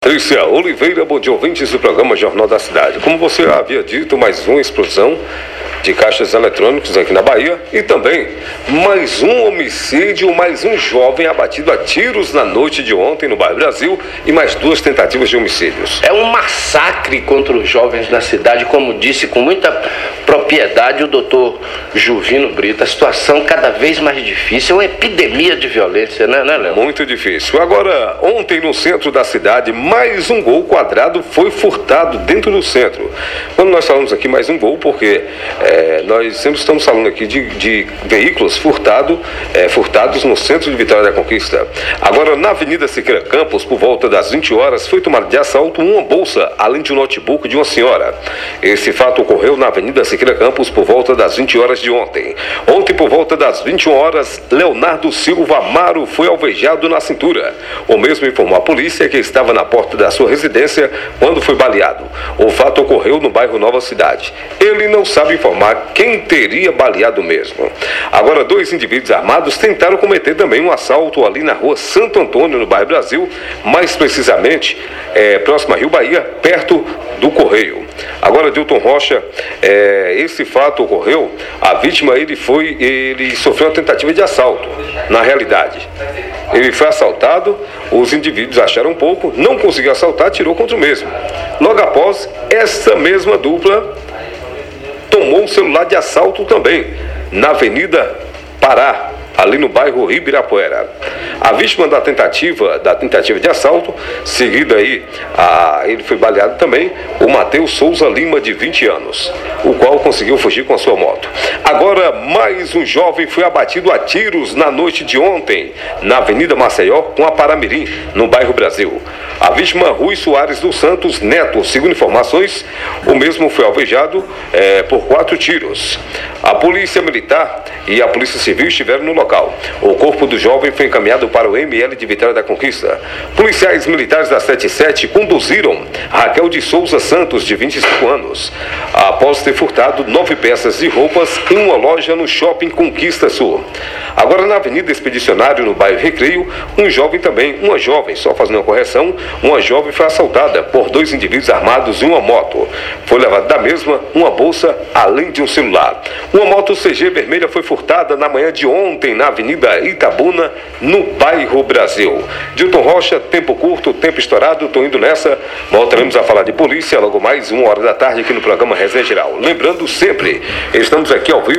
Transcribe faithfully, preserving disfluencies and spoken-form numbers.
Patrícia Oliveira, bom dia, ouvintes do programa Jornal da Cidade. Como você havia dito, mais uma explosão de caixas eletrônicos aqui na Bahia e também mais um homicídio, mais um jovem abatido a tiros na noite de ontem no bairro Brasil e mais duas tentativas de homicídios. É um massacre contra os jovens na cidade, como disse com muita propriedade o doutor Juvino Brito. A situação cada vez mais difícil, é uma epidemia de violência, né, né, Léo? Muito difícil. Agora, ontem no centro da cidade, mais um gol quadrado foi furtado dentro do centro. Quando nós falamos aqui mais um gol, porque é, nós sempre estamos falando aqui de, de veículos furtado, é, furtados no centro de Vitória da Conquista. Agora, na Avenida Siqueira Campos, por volta das vinte horas, foi tomada de assalto uma bolsa, além de um notebook de uma senhora. Esse fato ocorreu na Avenida Siqueira Campos por volta das vinte horas de ontem. Ontem, por volta das vinte e uma horas, Leonardo Silva Amaro foi alvejado na cintura. O mesmo informou a polícia que estava na porta da sua residência quando foi baleado. O fato ocorreu no bairro Nova Cidade. Ele não sabe informar quem teria baleado mesmo. Agora, dois indivíduos armados tentaram cometer também um assalto ali na rua Santo Antônio, no bairro Brasil, mais precisamente é, próximo a Rio Bahia, perto do Correio. Agora, Dilton Rocha, é, esse fato ocorreu, a vítima ele foi, ele sofreu uma tentativa de assalto, na realidade. Ele foi assaltado, os indivíduos acharam um pouco, não conseguiu assaltar, atirou contra o mesmo. Logo após, essa mesma dupla tomou um celular de assalto também, na Avenida Pará, ali no bairro Ibirapuera. A vítima da tentativa, da tentativa de assalto, seguida aí, a, ele foi baleado também, o Matheus Souza Lima, de vinte anos, o qual conseguiu fugir com a sua moto. Agora, mais um jovem foi abatido a tiros na noite de ontem, na Avenida Maceió, com a Paramirim, no bairro Brasil. A vítima, Rui Soares dos Santos Neto, segundo informações, o mesmo foi alvejado é, por quatro tiros. A Polícia Militar e a Polícia Civil estiveram no local. O corpo do jovem foi encaminhado para o M L de Vitória da Conquista. Policiais militares da setenta e sete conduziram Raquel de Souza Santos, de vinte e cinco anos, após ter furtado nove peças de roupas em uma loja no Shopping Conquista Sul. Agora, na Avenida Expedicionário, no bairro Recreio, um jovem também, uma jovem, só fazendo uma correção, uma jovem foi assaltada por dois indivíduos armados em uma moto. Foi levada da mesma uma bolsa, além de um celular. Uma moto C G vermelha foi furtada na manhã de ontem na Avenida Itabuna, no bairro Brasil. Dilton Rocha, tempo curto, tempo estourado, tô indo nessa. Voltaremos a falar de polícia logo mais uma hora da tarde aqui no programa Resenha Geral. Lembrando sempre, estamos aqui ao vivo